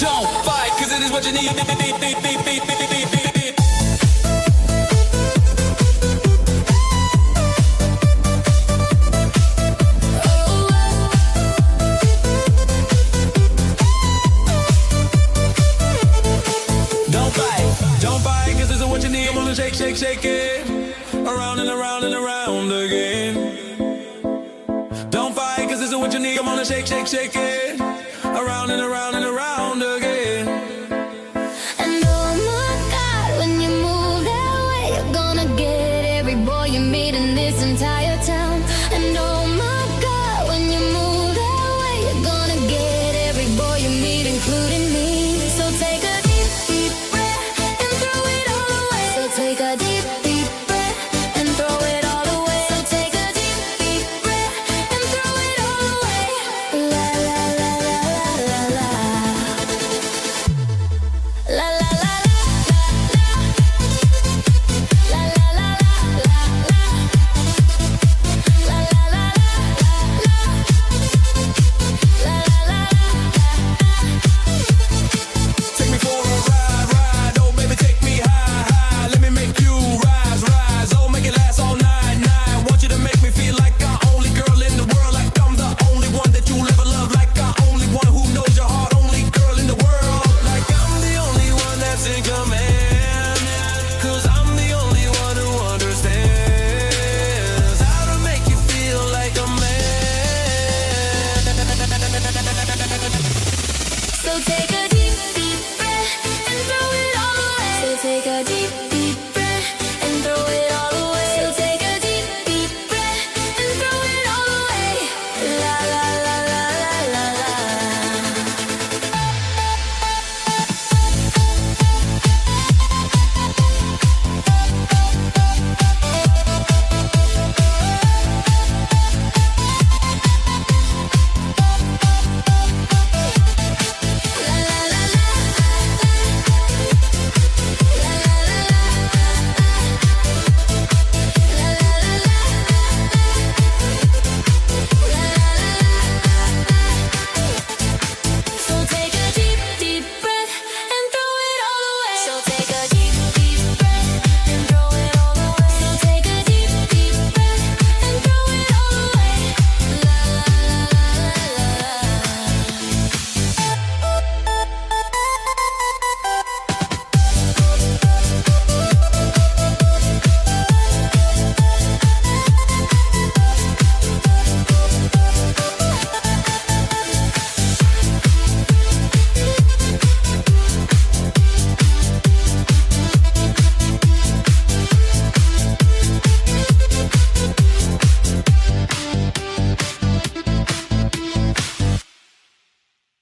Don't fight, cause it is what you need. Don't fight, cause this is what you need. Come on and shake, shake, shake it. Around and around and around again. Don't fight, cause this is what you need. Come on and shake, shake, shake it. Around and around.